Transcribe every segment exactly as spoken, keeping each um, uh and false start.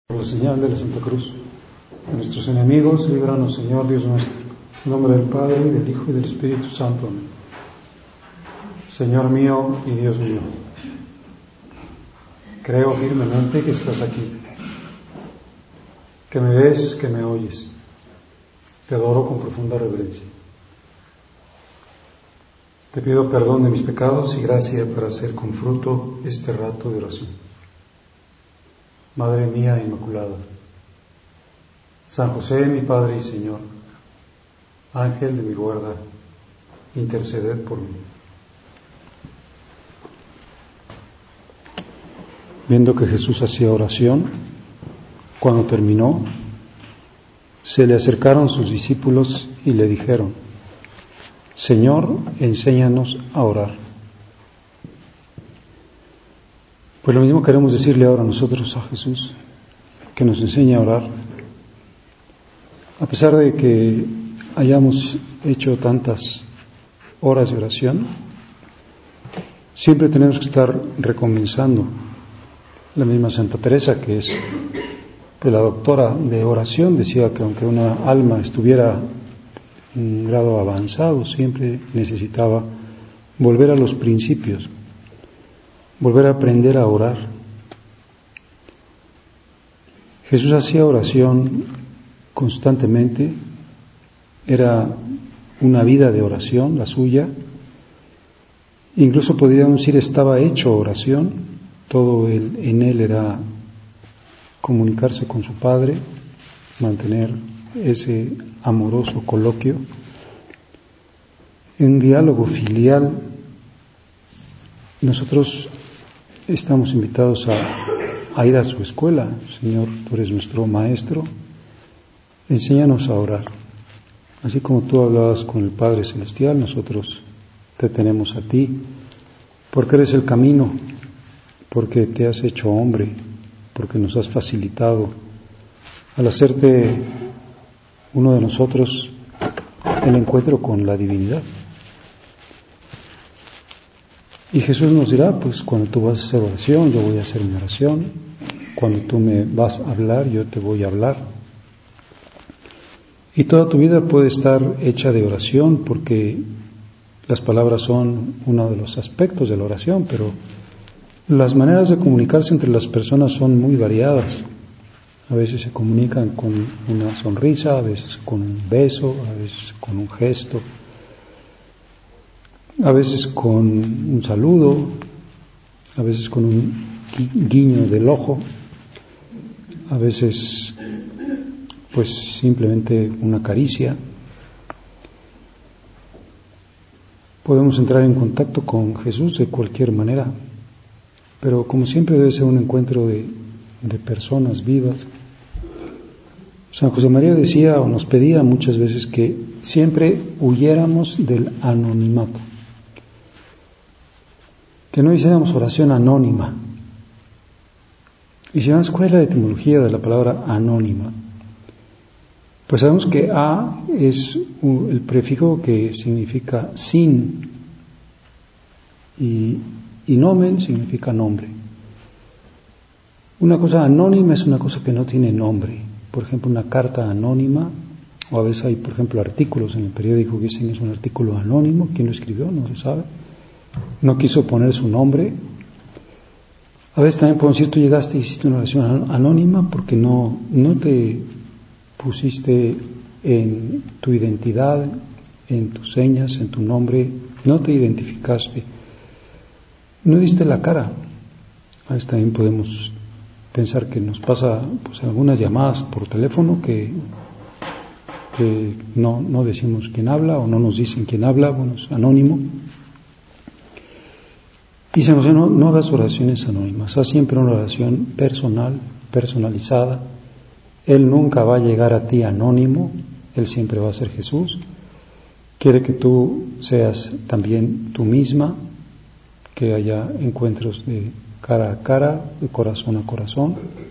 Por la señal de la Santa Cruz de nuestros enemigos, líbranos, Señor Dios nuestro, en nombre del Padre, y del Hijo, y del Espíritu Santo. Amén. Señor mío y Dios mío, creo firmemente que estás aquí, que me ves, que me oyes. Te adoro con profunda reverencia. Te pido perdón de mis pecados y gracia para hacer con fruto este rato de oración. Madre mía Inmaculada, San José, mi Padre y Señor, Ángel de mi guarda, interceded por mí. Viendo que Jesús hacía oración, cuando terminó, se le acercaron sus discípulos y le dijeron: Señor, enséñanos a orar. Pues lo mismo queremos decirle ahora nosotros a Jesús, que nos enseñe a orar. A pesar de que hayamos hecho tantas horas de oración, siempre tenemos que estar recomenzando. La misma Santa Teresa, que es la doctora de oración, decía que aunque una alma estuviera en un grado avanzado, siempre necesitaba volver a los principios, volver a aprender a orar. Jesús hacía oración constantemente, era una vida de oración la suya, incluso podríamos decir estaba hecho oración, todo él, en él era comunicarse con su Padre, mantener ese amoroso coloquio, un diálogo filial. Nosotros estamos invitados a, a ir a su escuela. Señor, tú eres nuestro maestro, enséñanos a orar. Así como tú hablabas con el Padre Celestial, nosotros te tenemos a ti, porque eres el camino, porque te has hecho hombre, porque nos has facilitado al hacerte uno de nosotros el encuentro con la divinidad. Y Jesús nos dirá, pues cuando tú vas a hacer oración, yo voy a hacer mi oración. Cuando tú me vas a hablar, yo te voy a hablar. Y toda tu vida puede estar hecha de oración, porque las palabras son uno de los aspectos de la oración, pero las maneras de comunicarse entre las personas son muy variadas. A veces se comunican con una sonrisa, a veces con un beso, a veces con un gesto, a veces con un saludo, a veces con un guiño del ojo, a veces pues simplemente una caricia. Podemos entrar en contacto con Jesús de cualquier manera, pero como siempre debe ser un encuentro de, de personas vivas. San José María decía o nos pedía muchas veces que siempre huyéramos del anonimato, que no hiciéramos oración anónima. Y si vamos a la escuela de etimología de la palabra anónima, pues sabemos que a es el prefijo que significa sin, y, y nomen significa nombre. Una cosa anónima es una cosa que no tiene nombre. Por ejemplo, una carta anónima, o a veces hay, por ejemplo, artículos en el periódico que dicen es un artículo anónimo. ¿Quién lo escribió? No se sabe. No quiso poner su nombre. A veces también podemos decir, tú llegaste y hiciste una oración anónima porque no, no te pusiste en tu identidad, en tus señas, en tu nombre, no te identificaste, no diste la cara. A veces también podemos pensar que nos pasa pues algunas llamadas por teléfono que, que no, no decimos quién habla o no nos dicen quién habla, bueno, es anónimo. Y se nos dice, no, no hagas oraciones anónimas, haz siempre una oración personal, personalizada. Él nunca va a llegar a ti anónimo, Él siempre va a ser Jesús. Quiere que tú seas también tú misma, que haya encuentros de cara a cara, de corazón a corazón.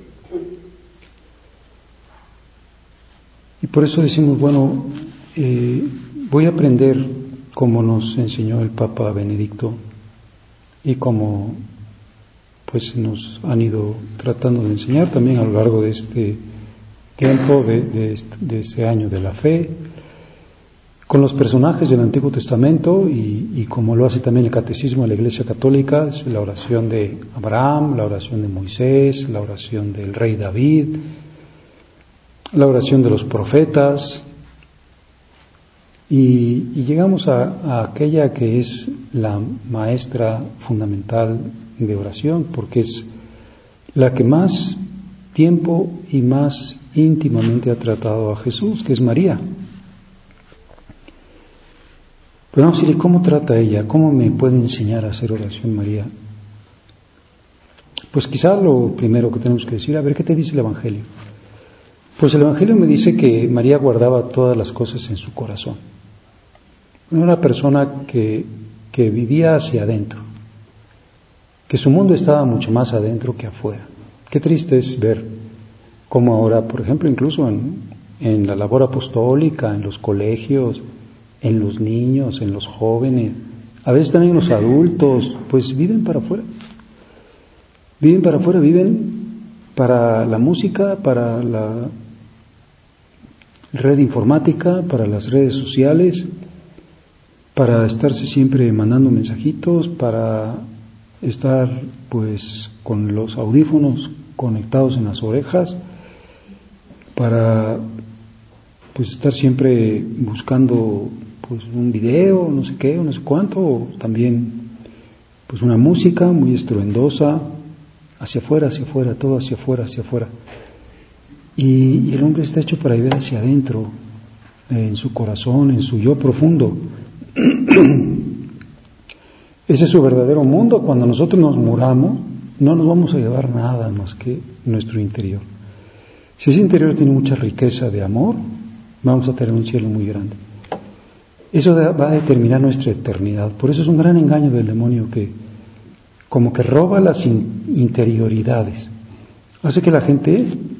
Y por eso decimos, bueno, eh, voy a aprender como nos enseñó el Papa Benedicto y como pues nos han ido tratando de enseñar también a lo largo de este tiempo, de, de, este, de ese año de la fe, con los personajes del Antiguo Testamento y, y como lo hace también el Catecismo de la Iglesia Católica, es la oración de Abraham, la oración de Moisés, la oración del rey David, la oración de los profetas, y, y llegamos a, a aquella que es la maestra fundamental de oración, porque es la que más tiempo y más íntimamente ha tratado a Jesús, que es María. Pero vamos a decir, ¿cómo trata ella? ¿Cómo me puede enseñar a hacer oración María? Pues quizá lo primero que tenemos que decir, a ver, ¿qué te dice el Evangelio? Pues el Evangelio me dice que María guardaba todas las cosas en su corazón. Era una persona que, que vivía hacia adentro, que su mundo estaba mucho más adentro que afuera. Qué triste es ver cómo ahora, por ejemplo, incluso en, en la labor apostólica, en los colegios, en los niños, en los jóvenes, a veces también los adultos, pues viven para afuera. Viven para afuera, viven para la música, para la red informática, para las redes sociales, para estarse siempre mandando mensajitos, para estar pues con los audífonos conectados en las orejas, para pues estar siempre buscando pues un video, no sé qué, no sé cuánto, o también pues una música muy estruendosa, hacia afuera, hacia afuera, todo hacia afuera, hacia afuera. Y, y el hombre está hecho para vivir hacia adentro, en su corazón, en su yo profundo. Ese es su verdadero mundo. Cuando nosotros nos muramos, no nos vamos a llevar nada más que nuestro interior. Si ese interior tiene mucha riqueza de amor, vamos a tener un cielo muy grande. Eso va a determinar nuestra eternidad. Por eso es un gran engaño del demonio que como que roba las in- interioridades. Hace que la gente,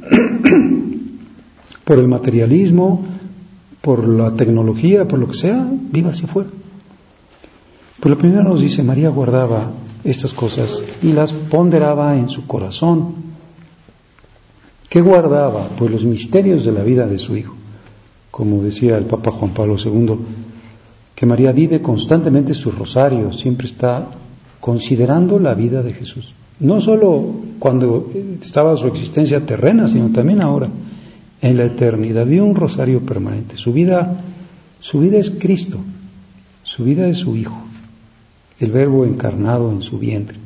por el materialismo, por la tecnología, por lo que sea, viva hacia afuera. Pues lo primero nos dice, María guardaba estas cosas y las ponderaba en su corazón. ¿Qué guardaba? Pues los misterios de la vida de su hijo. Como decía el Papa Juan Pablo segundo, que María vive constantemente su rosario, siempre está considerando la vida de Jesús. No solo cuando estaba su existencia terrena, sino también ahora, en la eternidad. Vive un rosario permanente. Su vida, su vida es Cristo, su vida es su Hijo, el Verbo encarnado en su vientre.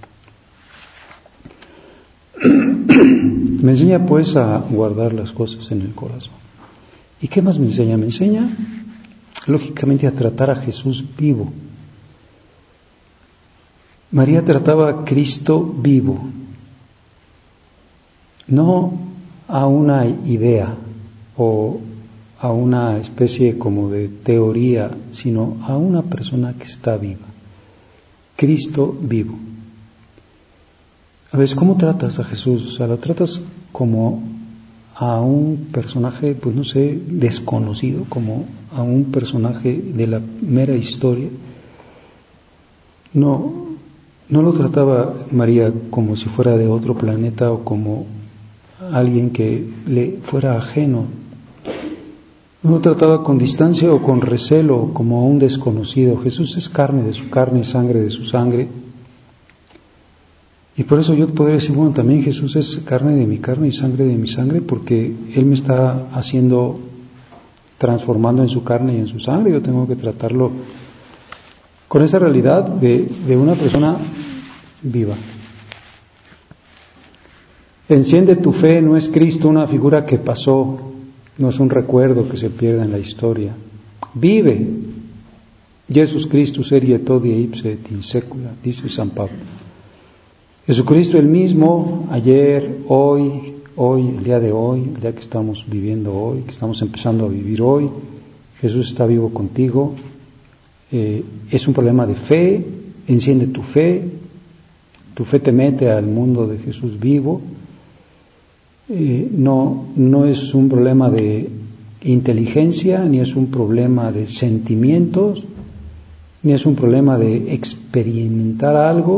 Me enseña pues a guardar las cosas en el corazón. ¿Y qué más me enseña? Me enseña, lógicamente, a tratar a Jesús vivo. María trataba a Cristo vivo, no a una idea o a una especie como de teoría, sino a una persona que está viva. Cristo vivo. A veces, ¿cómo tratas a Jesús? O sea, lo tratas como a un personaje, pues no sé, desconocido, como a un personaje de la mera historia. No, no lo trataba María como si fuera de otro planeta o como alguien que le fuera ajeno. No lo trataba con distancia o con recelo como a un desconocido. Jesús es carne de su carne y sangre de su sangre. Y por eso yo podría decir, bueno, también Jesús es carne de mi carne y sangre de mi sangre, porque Él me está haciendo, transformando en su carne y en su sangre. Yo tengo que tratarlo con esa realidad de, de una persona viva. Enciende tu fe, no es Cristo una figura que pasó, no es un recuerdo que se pierde en la historia. Vive. Jesus Christus erie todie ipse et in secula, dice San Pablo. Jesucristo el mismo, ayer, hoy, hoy, el día de hoy, el día que estamos viviendo hoy, que estamos empezando a vivir hoy, Jesús está vivo contigo. Eh, es un problema de fe, enciende tu fe, tu fe te mete al mundo de Jesús vivo. Eh, no, no es un problema de inteligencia, ni es un problema de sentimientos, ni es un problema de experimentar algo.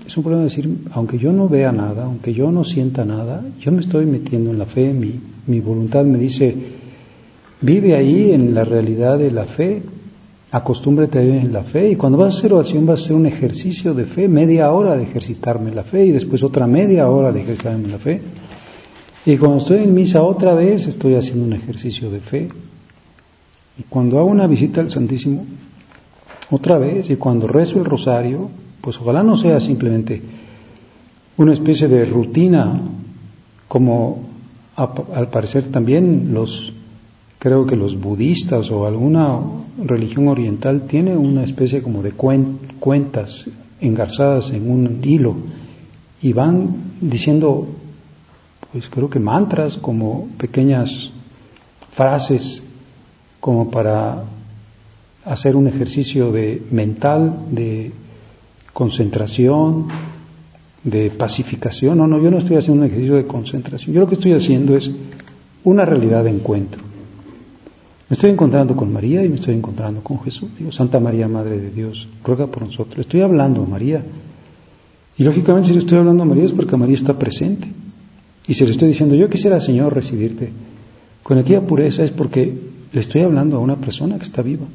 es un problema de decir, aunque yo no vea nada, aunque yo no sienta nada, yo me estoy metiendo en la fe, mi, mi voluntad me dice, vive ahí en la realidad de la fe, acostúmbrate a vivir en la fe, y cuando vas a hacer oración vas a hacer un ejercicio de fe, media hora de ejercitarme en la fe, y después otra media hora de ejercitarme en la fe, y cuando estoy en misa otra vez estoy haciendo un ejercicio de fe, y cuando hago una visita al Santísimo, otra vez, y cuando rezo el rosario, pues ojalá no sea simplemente una especie de rutina, como a, al parecer también los, creo que los budistas o alguna religión oriental tiene una especie como de cuen, cuentas engarzadas en un hilo y van diciendo, pues creo que mantras, como pequeñas frases, como para hacer un ejercicio de mental, de concentración, de pacificación. No, no, yo no estoy haciendo un ejercicio de concentración. Yo lo que estoy haciendo es una realidad de encuentro. Me estoy encontrando con María y me estoy encontrando con Jesús. Digo, Santa María, Madre de Dios, ruega por nosotros. Estoy hablando a María. Y lógicamente si le estoy hablando a María es porque María está presente. Y si le estoy diciendo, yo quisiera, Señor, recibirte con aquella pureza, es porque le estoy hablando a una persona que está viva.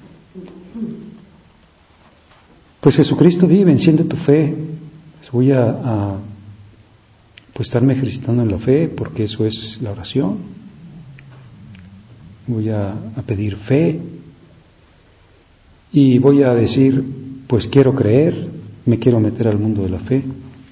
Pues Jesucristo vive, enciende tu fe. Pues voy a, a pues estarme ejercitando en la fe, porque eso es la oración. Voy a, a pedir fe y voy a decir, pues quiero creer, me quiero meter al mundo de la fe.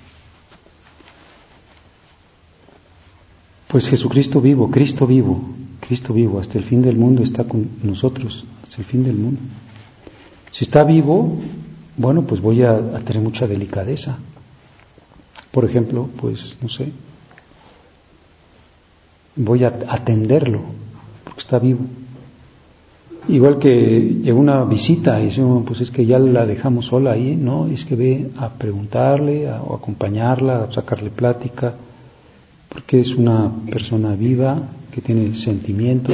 Pues Jesucristo vivo, Cristo vivo, Cristo vivo, hasta el fin del mundo está con nosotros, hasta el fin del mundo. Si está vivo, bueno, pues voy a, a tener mucha delicadeza. Por ejemplo, pues, no sé, voy a atenderlo, porque está vivo. Igual que llegó una visita y decimos, pues es que ya la dejamos sola ahí, no, es que ve a preguntarle, a, o acompañarla, a sacarle plática, porque es una persona viva, que tiene sentimiento.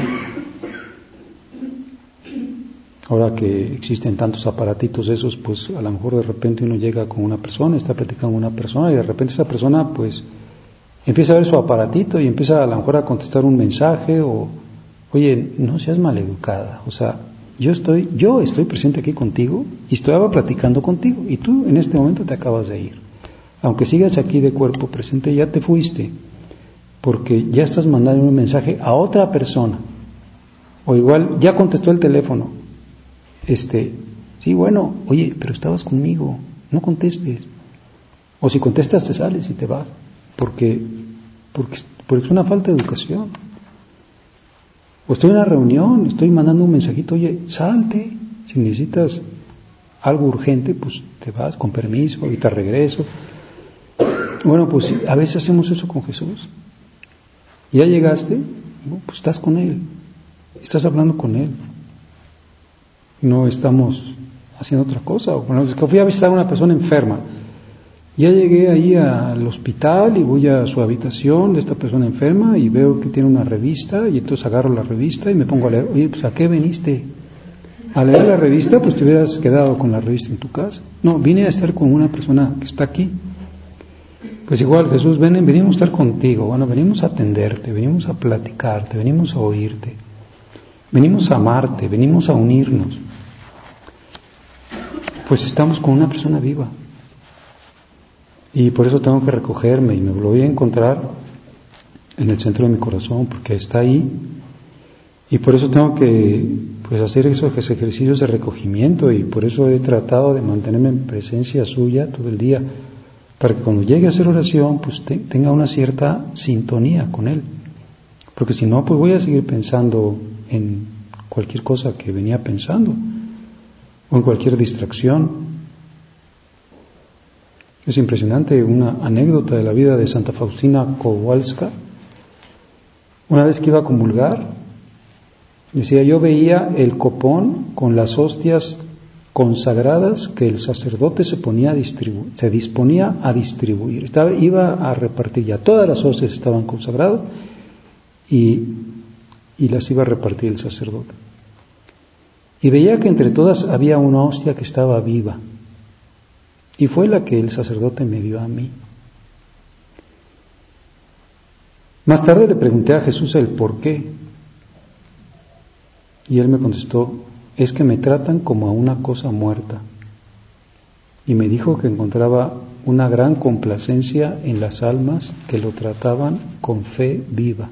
Ahora que existen tantos aparatitos esos, pues a lo mejor de repente uno llega con una persona, está platicando con una persona y de repente esa persona pues empieza a ver su aparatito y empieza a lo mejor a contestar un mensaje o, oye, no seas maleducada, o sea, yo estoy, yo estoy presente aquí contigo y estoy platicando contigo y tú en este momento te acabas de ir. Aunque sigas aquí de cuerpo presente, ya te fuiste, porque ya estás mandando un mensaje a otra persona, o igual ya contestó el teléfono. Este, sí, bueno, oye, pero estabas conmigo, no contestes. O si contestas te sales y te vas, porque, porque, porque es una falta de educación. O estoy en una reunión, estoy mandando un mensajito, oye, salte, si necesitas algo urgente, pues te vas, con permiso, ahorita regreso. Bueno, pues a veces hacemos eso con Jesús. Ya llegaste, pues estás con Él, estás hablando con Él. No estamos haciendo otra cosa. Bueno, es que fui a visitar a una persona enferma. Ya llegué ahí al hospital y voy a su habitación de esta persona enferma y veo que tiene una revista y entonces agarro la revista y me pongo a leer. Oye, pues ¿a qué viniste? ¿A leer la revista? Pues te hubieras quedado con la revista en tu casa. No, vine a estar con una persona que está aquí. Pues igual, Jesús, ven, venimos a estar contigo. Bueno, venimos a atenderte, venimos a platicarte, venimos a oírte. Venimos a amarte, venimos a unirnos. Pues estamos con una persona viva. Y por eso tengo que recogerme y me lo voy a encontrar en el centro de mi corazón, porque está ahí. Y por eso tengo que pues hacer esos ejercicios de recogimiento y por eso he tratado de mantenerme en presencia suya todo el día, para que cuando llegue a hacer oración pues te, tenga una cierta sintonía con Él. Porque si no, pues voy a seguir pensando en cualquier cosa que venía pensando o en cualquier distracción. Es impresionante una anécdota de la vida de Santa Faustina Kowalska. Una vez que iba a comulgar, decía, yo veía el copón con las hostias consagradas que el sacerdote se ponía a distribu- se disponía a distribuir. Estaba, iba a repartir ya, todas las hostias estaban consagradas y y las iba a repartir el sacerdote. Y veía que entre todas había una hostia que estaba viva. y fue la que el sacerdote me dio a mí. Más tarde le pregunté a Jesús el por qué, y él me contestó: es que me tratan como a una cosa muerta. Y me dijo que encontraba una gran complacencia en las almas que lo trataban con fe viva.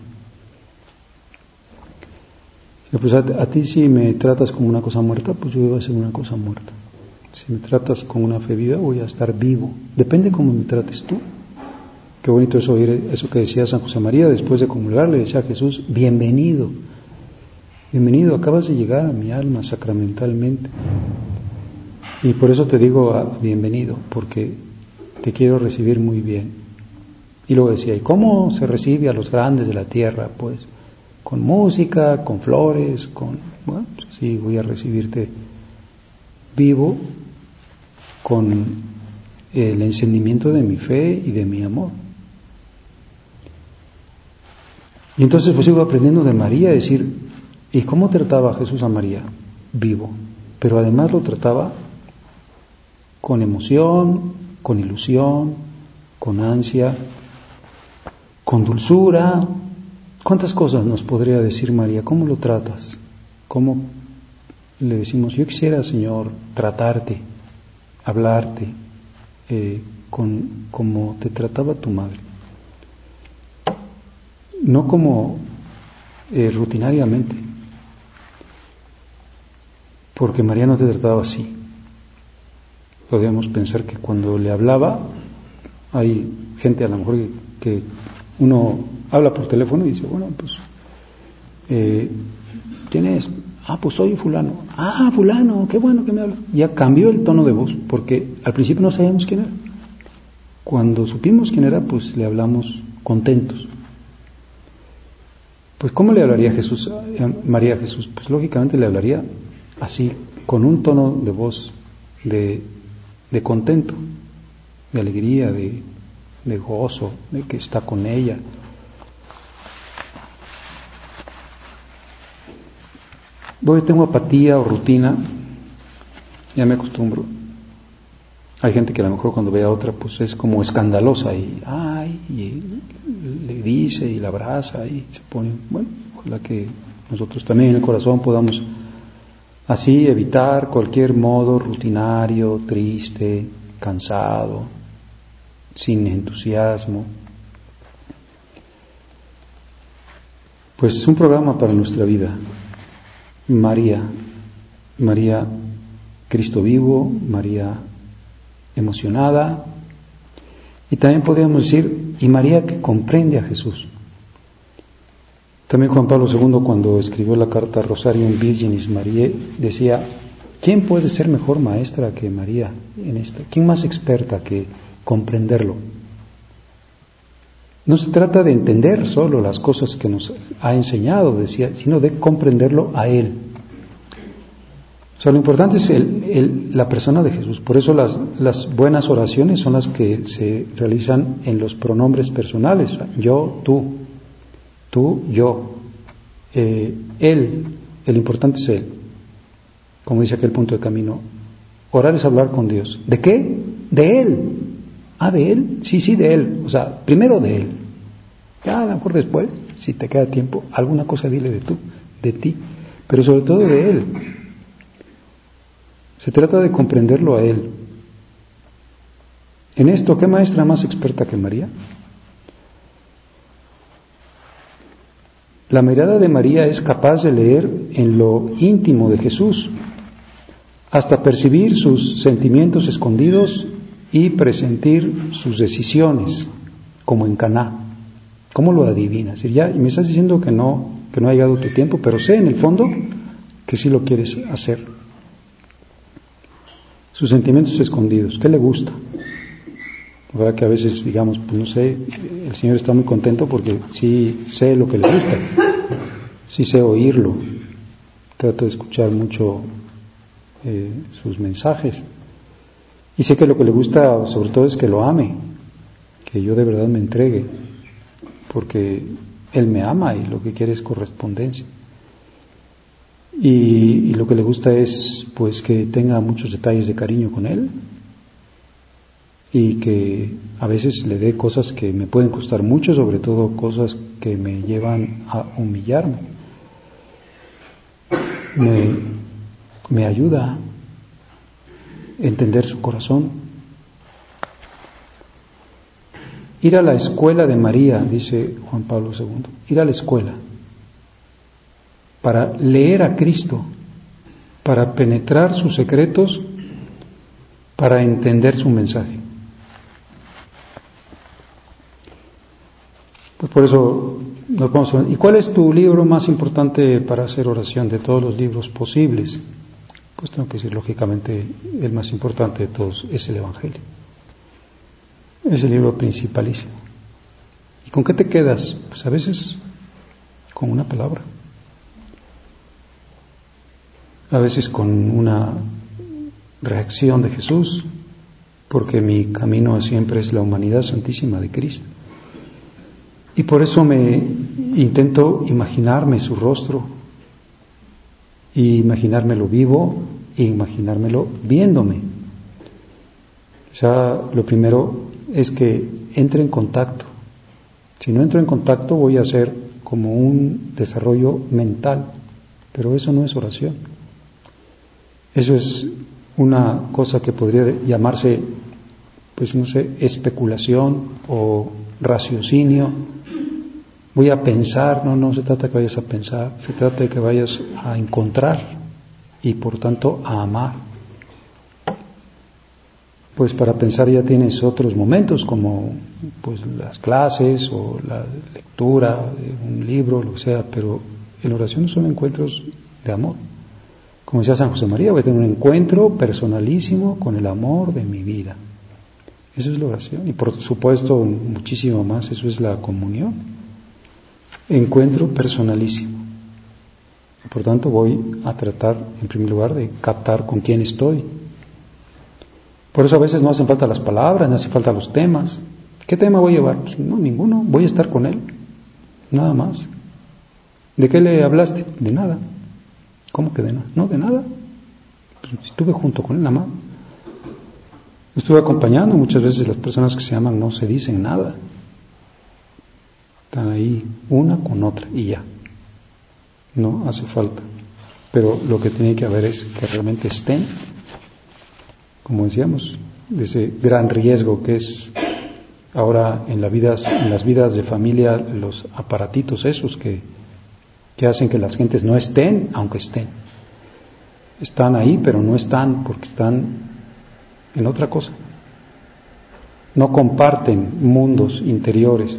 Y pues a, a ti, si me tratas como una cosa muerta, pues yo voy a ser una cosa muerta. Si me tratas con una fe viva, voy a estar vivo. Depende cómo me trates tú. Qué bonito es oír eso que decía San José María después de comulgar. Le decía a Jesús: bienvenido, bienvenido, acabas de llegar a mi alma sacramentalmente. Y por eso te digo ah, bienvenido, porque te quiero recibir muy bien. Y luego decía: ¿y cómo se recibe a los grandes de la tierra? Pues con música, con flores, con... Bueno, pues sí, voy a recibirte vivo, con el encendimiento de mi fe y de mi amor. Y entonces pues sigo aprendiendo de María, a decir: ¿y cómo trataba Jesús a María? Vivo, pero además lo trataba con emoción, con ilusión, con ansia, con dulzura. ¿Cuántas cosas nos podría decir María? ¿Cómo lo tratas? ¿Cómo le decimos: yo quisiera, Señor, tratarte, hablarte eh, con, como te trataba tu madre? No como eh, rutinariamente, porque María no te trataba así. Podríamos pensar que cuando le hablaba, hay gente a lo mejor que, que uno habla por teléfono y dice: bueno, pues eh, ¿quién es? Ah, pues soy fulano. Ah, fulano, qué bueno que me habla. Ya cambió el tono de voz, porque al principio no sabíamos quién era. Cuando supimos quién era, pues le hablamos contentos. Pues ¿cómo le hablaría Jesús, a María a Jesús? Pues lógicamente le hablaría así, con un tono de voz de, de contento, de alegría, de, de gozo, de que está con ella. Voy, tengo apatía o rutina, ya me acostumbro. Hay gente que a lo mejor cuando ve a otra pues es como escandalosa y ay, y le dice y la abraza y se pone, bueno, ojalá que nosotros también en el corazón podamos así evitar cualquier modo rutinario, triste, cansado, sin entusiasmo. Pues es un programa para nuestra vida. María, María Cristo vivo, María emocionada, y también podríamos decir, y María que comprende a Jesús. También Juan Pablo segundo, cuando escribió la carta Rosarium Virginis Mariae, decía: ¿quién puede ser mejor maestra que María en esto? ¿Quién más experta que comprenderlo? No se trata de entender solo las cosas que nos ha enseñado, decía, sino de comprenderlo a Él. O sea, lo importante es el, el, la persona de Jesús. Por eso las, las buenas oraciones son las que se realizan en los pronombres personales. Yo, tú, tú, yo, eh, Él. El importante es Él. Como dice aquel punto de camino, orar es hablar con Dios. ¿De qué? De Él. Ah, ¿de Él? Sí, sí, de Él. O sea, primero de Él. Ya a lo mejor después, si te queda tiempo, alguna cosa dile de tú, de ti. Pero sobre todo de Él. Se trata de comprenderlo a Él. En esto, ¿qué maestra más experta que María? La mirada de María es capaz de leer en lo íntimo de Jesús, hasta percibir sus sentimientos escondidos y presentir sus decisiones, como en Caná. ¿Cómo lo adivinas? Y ya, y me estás diciendo que no, que no ha llegado tu tiempo, pero sé en el fondo que sí lo quieres hacer. Sus sentimientos escondidos, ¿qué le gusta? La verdad que a veces digamos, pues no sé, el Señor está muy contento porque sí sé lo que le gusta, sí sé oírlo, trato de escuchar mucho eh, sus mensajes. Y sé que lo que le gusta sobre todo es que lo ame, que yo de verdad me entregue, porque Él me ama y lo que quiere es correspondencia. Y, y lo que le gusta es pues que tenga muchos detalles de cariño con Él, y que a veces le dé cosas que me pueden costar mucho, sobre todo cosas que me llevan a humillarme. Me, me ayuda a entender su corazón. Ir a la escuela de María, dice Juan Pablo segundo, ir a la escuela para leer a Cristo, para penetrar sus secretos, para entender su mensaje. Pues por eso nos vamos a ver. ¿Y cuál es tu libro más importante para hacer oración de todos los libros posibles? Pues tengo que decir, lógicamente, el más importante de todos es el Evangelio. Es el libro principalísimo. ¿Y con qué te quedas? Pues a veces con una palabra. A veces con una reacción de Jesús, porque mi camino siempre es la humanidad santísima de Cristo. Y por eso me intento imaginarme su rostro, y imaginármelo vivo, e imaginármelo viéndome. O sea, lo primero es que entre en contacto. Si no entro en contacto voy a hacer como un desarrollo mental, pero eso no es oración. Eso es una cosa que podría llamarse, pues no sé, especulación o raciocinio. Voy a pensar, no, no se trata de que vayas a pensar, se trata de que vayas a encontrar y por tanto a amar. Pues para pensar ya tienes otros momentos como pues las clases o la lectura de un libro, lo que sea, pero en oración son encuentros de amor. Como decía San José María, voy a tener un encuentro personalísimo con el amor de mi vida. Eso es la oración. Y por supuesto, muchísimo más, eso es la comunión. Encuentro personalísimo. Por tanto, voy a tratar, en primer lugar, de captar con quién estoy. Por eso a veces no hacen falta las palabras, no hacen falta los temas. ¿Qué tema voy a llevar? Pues no, ninguno. Voy a estar con él. Nada más. ¿De qué le hablaste? De nada. ¿Cómo que de nada? No, de nada. Pues estuve junto con él nada más. Estuve acompañando. Muchas veces las personas que se aman no se dicen nada. Están ahí una con otra y ya. No hace falta. Pero lo que tiene que haber es que realmente estén, como decíamos, de ese gran riesgo que es ahora en, la vida, en las vidas de familia, los aparatitos esos que que hacen que las gentes no estén, aunque estén. Están ahí, pero no están porque están en otra cosa. No comparten mundos interiores.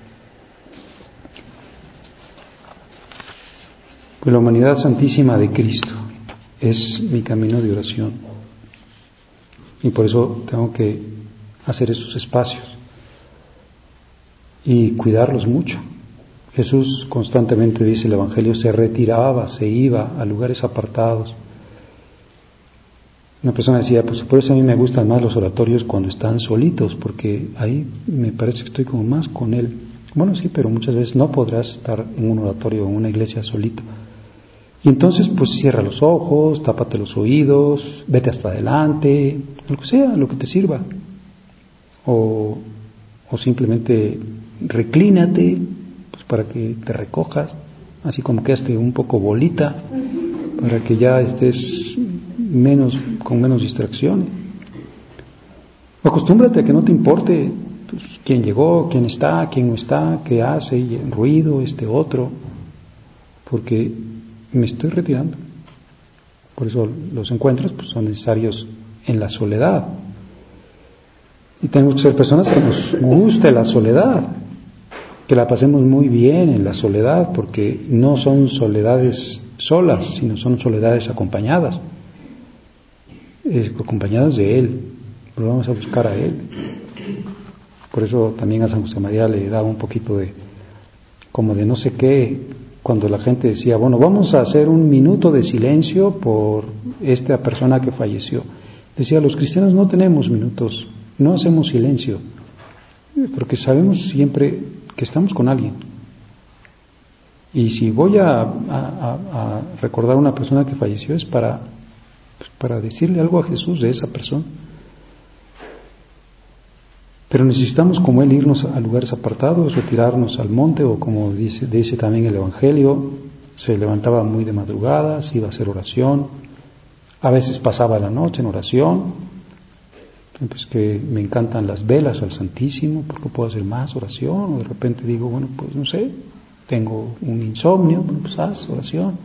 Pues la humanidad santísima de Cristo es mi camino de oración. Y por eso tengo que hacer esos espacios y cuidarlos mucho. Jesús constantemente, dice el Evangelio, se retiraba, se iba a lugares apartados. Una persona decía, pues por eso a mí me gustan más los oratorios cuando están solitos, porque ahí me parece que estoy como más con Él. Bueno, sí, pero muchas veces no podrás estar en un oratorio o en una iglesia solito. Y entonces, pues cierra los ojos, tápate los oídos, vete hasta adelante, lo que sea, lo que te sirva. O, o simplemente reclínate, para que te recojas, así como quedaste un poco bolita, para que ya estés menos, con menos distracciones. Acostúmbrate a que no te importe pues, quién llegó, quién está, quién no está, qué hace, y el ruido, este otro, porque me estoy retirando. Por eso los encuentros pues, son necesarios en la soledad. Y tenemos que ser personas que nos guste la soledad, que la pasemos muy bien en la soledad, porque no son soledades solas, sino son soledades acompañadas, eh, acompañadas de Él. Lo vamos a buscar a Él. Por eso también a San José María le daba un poquito de, como de no sé qué, cuando la gente decía, bueno, vamos a hacer un minuto de silencio por esta persona que falleció. Decía, los cristianos no tenemos minutos, no hacemos silencio, porque sabemos siempre que estamos con alguien. Y si voy a, a, a recordar a una persona que falleció es para, pues para decirle algo a Jesús de esa persona. Pero necesitamos, como Él, irnos a lugares apartados, retirarnos al monte, o como dice, dice también el Evangelio, se levantaba muy de madrugada, se iba a hacer oración, a veces pasaba la noche en oración. Pues que me encantan las velas al Santísimo, porque puedo hacer más oración, o de repente digo, bueno, pues no sé, tengo un insomnio, bueno, pues haz oración.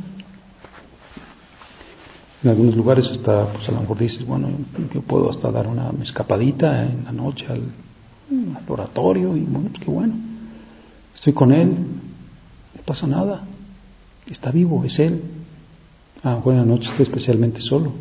En algunos lugares hasta, pues a lo mejor dices, bueno, yo puedo hasta dar una escapadita en la noche al, al oratorio, y bueno, pues qué bueno, estoy con Él, no pasa nada, está vivo, es Él. A lo mejor en la noche estoy especialmente solo.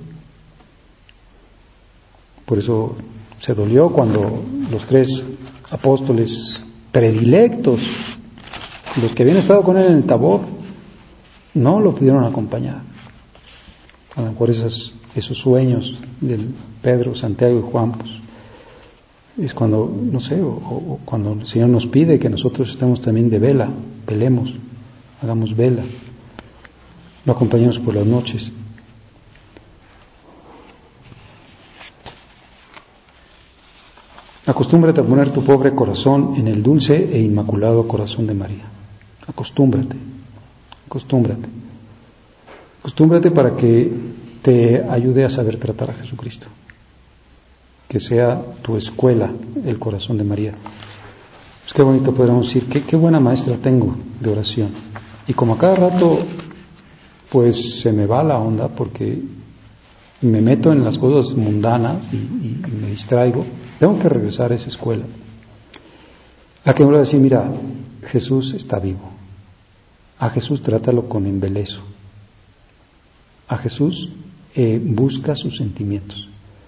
Por eso se dolió cuando los tres apóstoles predilectos, los que habían estado con Él en el Tabor, no lo pudieron acompañar. A lo mejor esas, esos sueños del Pedro, Santiago y Juan, pues, es cuando, no sé, o, o cuando el Señor nos pide que nosotros estemos también de vela, velemos, hagamos vela, lo acompañemos por las noches. Acostúmbrate a poner tu pobre corazón en el dulce e inmaculado corazón de María. Acostúmbrate, acostúmbrate. Acostúmbrate para que te ayude a saber tratar a Jesucristo. Que sea tu escuela el corazón de María. Pues qué bonito podríamos decir, qué, qué buena maestra tengo de oración. Y como a cada rato, pues se me va la onda porque me meto en las cosas mundanas y, y, y me distraigo, tengo que regresar a esa escuela. A que me voy a decir, mira, Jesús está vivo. A Jesús trátalo con embeleso. A Jesús eh, busca sus sentimientos.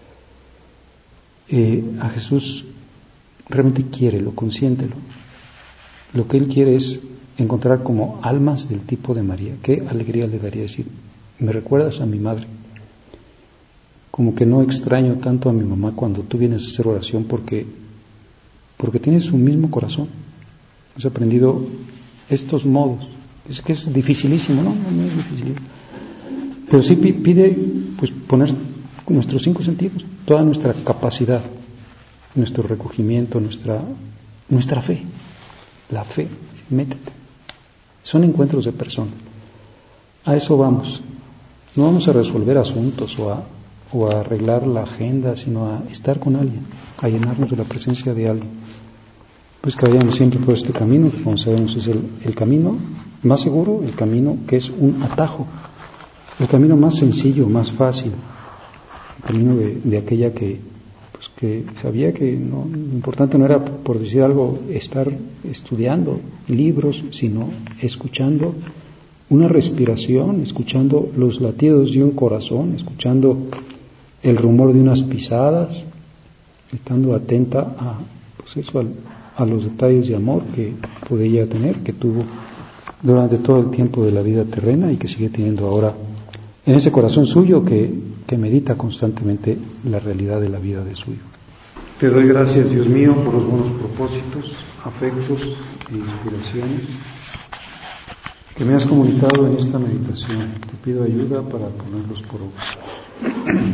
Eh, a Jesús realmente quiérelo, consiéntelo. Lo que Él quiere es encontrar como almas del tipo de María. Qué alegría le daría decir, me recuerdas a mi madre. Como que no extraño tanto a mi mamá cuando tú vienes a hacer oración porque, porque tienes un mismo corazón. Has aprendido estos modos. Es que es dificilísimo, ¿no? No es dificilísimo. Pero sí pide, pues, poner nuestros cinco sentidos, toda nuestra capacidad, nuestro recogimiento, nuestra, nuestra fe. La fe, métete. Son encuentros de personas. A eso vamos. No vamos a resolver asuntos o a o a arreglar la agenda, sino a estar con alguien, a llenarnos de la presencia de alguien. Pues que vayamos siempre por este camino, que como sabemos es el, el camino más seguro, el camino que es un atajo, el camino más sencillo, más fácil, el camino de, de aquella que, pues que sabía que no, lo importante no era, por decir algo, estar estudiando libros, sino escuchando una respiración, escuchando los latidos de un corazón, escuchando el rumor de unas pisadas, estando atenta a, pues eso, a, a los detalles de amor que podía tener, que tuvo durante todo el tiempo de la vida terrena y que sigue teniendo ahora en ese corazón suyo que, que medita constantemente la realidad de la vida de su Hijo. Te doy gracias, Dios mío, por los buenos propósitos, afectos e inspiraciones que me has comunicado en esta meditación. Te pido ayuda para ponerlos por obra.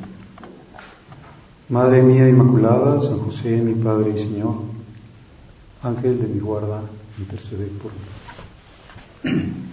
Madre mía Inmaculada, San José, mi Padre y Señor, Ángel de mi guarda, interceded por mí.